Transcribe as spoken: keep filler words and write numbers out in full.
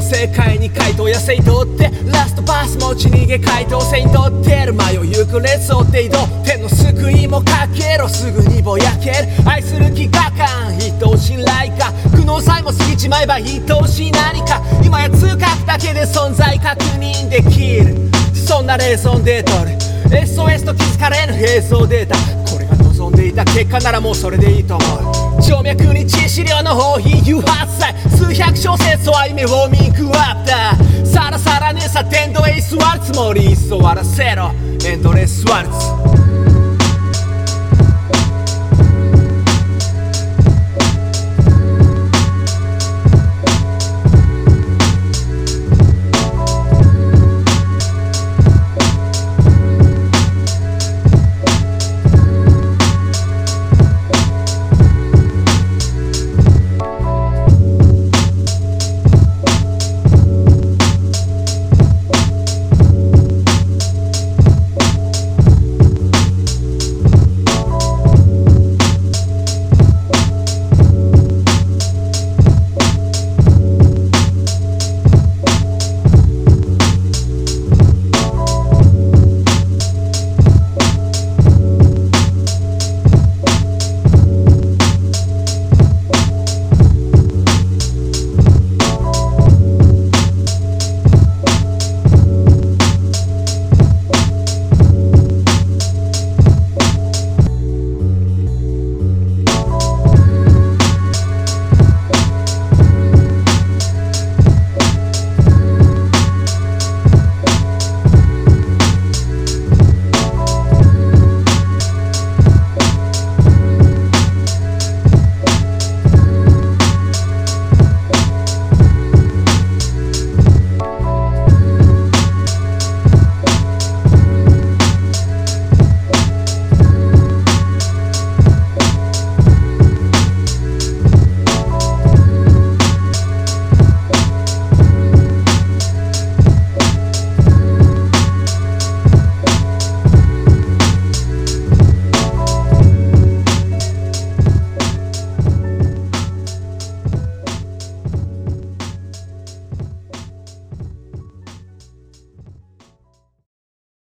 世界に回答野生とってラストパス持ち逃げ回答性にとってる迷いゆく列をって移動天の救いもかけろすぐにぼやける愛する気が感人を信頼か苦悩さえも過ぎちまえば愛おしい何か今や通覚だけで存在確認できるそんなレーソンで取る エスオーエス と気づかれぬ映像データこれが望んでいた結果ならもうそれでいいと思う静脈に致死量の放棄誘発歳数百小節を歩みウォーミングアップださらさらねさ天道へ居座るつもり居座らせろエンドレスワルツ